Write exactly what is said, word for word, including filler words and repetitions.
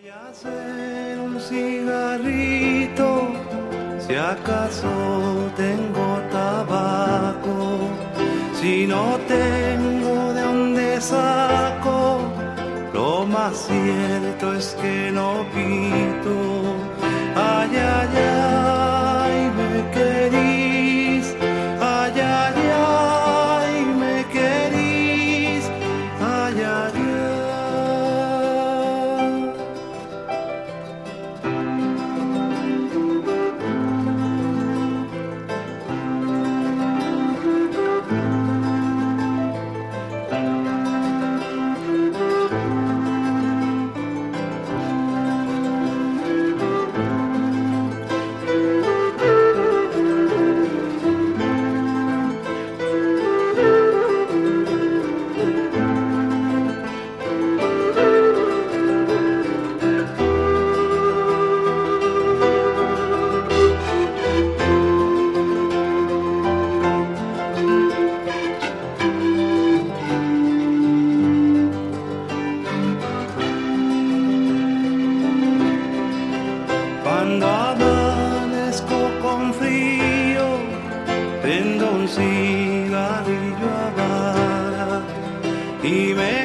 Voy a hacer un cigarrito, si acaso tengo tabaco, si no tengo de dónde saco, lo más cierto es que no pito. Ay, ay, ay, me querís, ay, ay, ay, me querís, ay, ay, ay. Cuando amanezco con frío, prendo un cigarrillo a vara y me